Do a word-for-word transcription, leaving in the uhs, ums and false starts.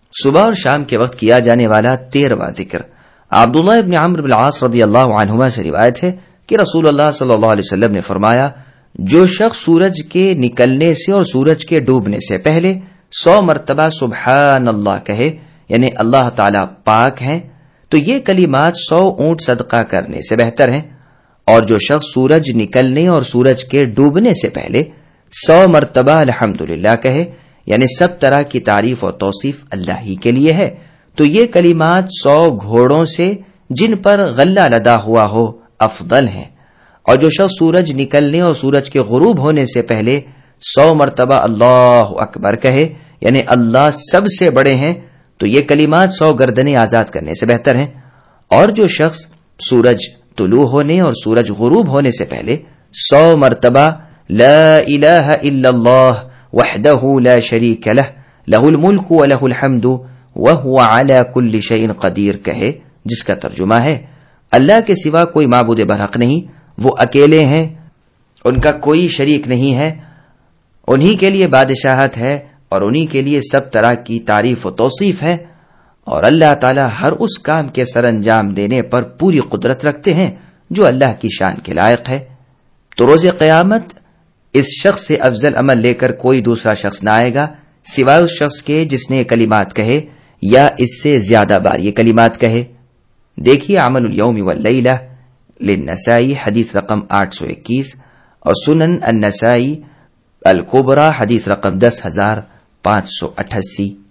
صبح اور شام کے وقت کیا جانے والا تیرواں ذکر عبداللہ ابن عمرو بن العاص رضی اللہ عنہما سے روایت ہے کہ رسول اللہ صلی اللہ علیہ وسلم نے فرمایا، جو شخص سورج کے نکلنے سے اور سورج کے ڈوبنے سے پہلے سو مرتبہ سبحان اللہ کہے، یعنی اللہ تعالیٰ پاک ہیں، تو یہ کلمات سو اونٹ صدقہ کرنے سے بہتر ہیں، اور جو شخص سورج نکلنے اور سورج کے ڈوبنے سے پہلے سو مرتبہ الحمدللہ کہے، یعنی سب طرح کی تعریف اور توصیف اللہ ہی کے لیے ہے، تو یہ کلمات سو گھوڑوں سے جن پر غلہ لدا ہوا ہو افضل ہیں۔ اور جو شخص سورج نکلنے اور سورج کے غروب ہونے سے پہلے سو مرتبہ اللہ اکبر کہے، یعنی اللہ سب سے بڑے ہیں، تو یہ کلمات سو گردنیں آزاد کرنے سے بہتر ہیں۔ اور جو شخص سورج طلوع ہونے اور سورج غروب ہونے سے پہلے سو مرتبہ لا الہ الا اللہ وحدہ لا شریک لہ لہ الملک ولہ الحمد وہو علی کل شیء قدیر کہے، جس کا ترجمہ ہے اللہ کے سوا کوئی معبود برحق نہیں، وہ اکیلے ہیں، ان کا کوئی شریک نہیں ہے، انہی کے لیے بادشاہت ہے اور انہی کے لیے سب طرح کی تعریف و توصیف ہے، اور اللہ تعالی ہر اس کام کے سر انجام دینے پر پوری قدرت رکھتے ہیں جو اللہ کی شان کے لائق ہے۔ تو روز قیامت اس شخص سے افضل عمل لے کر کوئی دوسرا شخص نہ آئے گا سوائے اس شخص کے جس نے یہ کلمات کہے یا اس سے زیادہ بار یہ کلمات کہے۔ دیکھیے عمل الیوم واللیلہ للنسائی حدیث رقم آٹھ سو اکیس اور سنن النسائی الکبریٰ حدیث رقم دس ہزار پانچ سو اٹھاسی۔